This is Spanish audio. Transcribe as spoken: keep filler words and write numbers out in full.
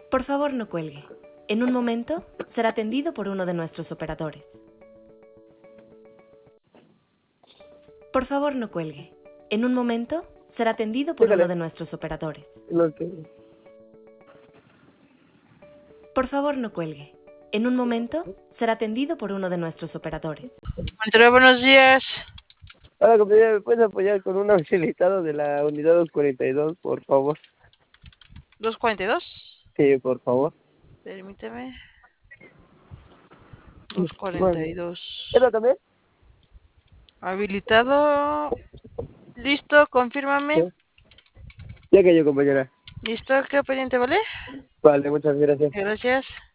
Por favor, no cuelgue. En un momento será atendido por uno de nuestros operadores. Por favor, no cuelgue. En un momento será atendido por Dígale. uno de nuestros operadores. No, que... Por favor, no cuelgue. En un momento será atendido por uno de nuestros operadores. Monterrey, buenos días. Hola, compañera, ¿me puedes apoyar con un auxilitado de la unidad doscientos cuarenta y dos, por favor? ¿dos cuarenta y dos? Sí, por favor. Permíteme. dos cuarenta y dos. ¿Eso también? Habilitado. Listo, confírmame. Sí. Ya cayó, compañera. Listo, quedo pendiente, ¿vale? Vale, muchas gracias. Gracias.